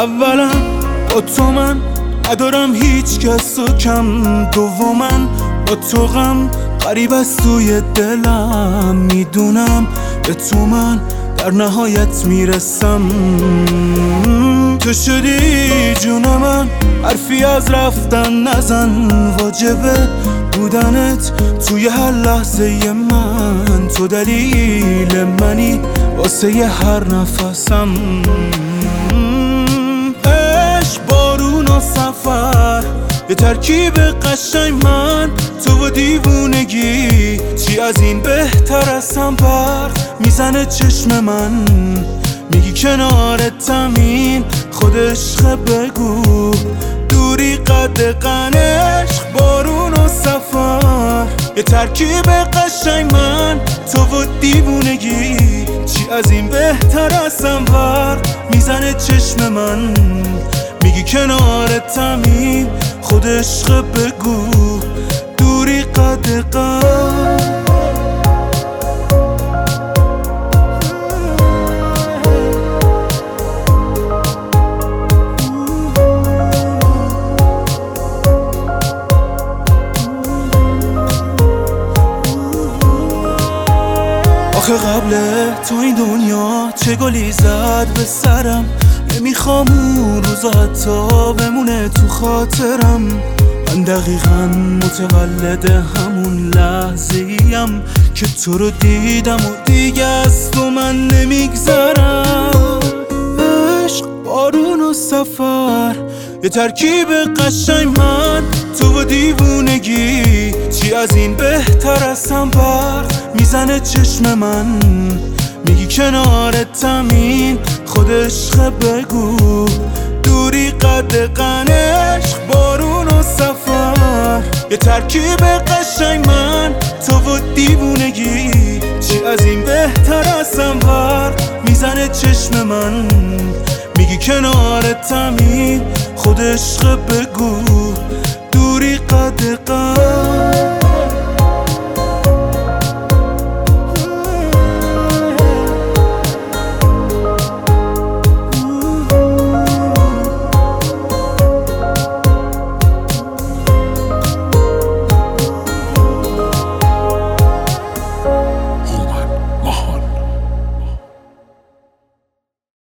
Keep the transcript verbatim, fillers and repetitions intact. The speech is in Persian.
اولا با تو من ندارم هیچ کس و کم، دوما با تو غم غریب از توی دلم، میدونم به تو من در نهایت میرسم. تو شدی جون من، حرفی از رفتن نزن، واجبه بودنت توی هر لحظه من، تو دلیل منی واسه ی هر نفسم. عشق بارون و سفر یه ترکیب قشنگ، من تو و دیوونگی چی از این بهتر از هم بر میزنه چشم من، میگی کنارتم این خود عشق، بگو دوری قد عشق بارون و سفر یه ترکیب قشنگ، من تو و دیوونگی چی از این بهتر از هم بر میزنه چشم من، میگی کنارتم این خود عشق، بگو دوری قد قد. آخه قبل تو این دنیا چه گلی زد به سرم، نمیخوام اون روزا حتی بمونه تو خاطرم. من دقیقا متولد همون لحظه‌ایم که تو رو دیدم و دیگه از تو من نمیگذرم. عشق بارون و سفر یه ترکیب قشنگ، من تو و دیوونگی چی از این بهتر از هم بر میزنه چشم من، میگی کنارتم این خود عشق، بگو دوری قد عشق بارون و سفر یه ترکیب قشنگ، من تو و دیوونگی چی از این بهتر از هم بر میزنه چشم من، میگی کنارتم این خود عشق، بگو دوری قد قد.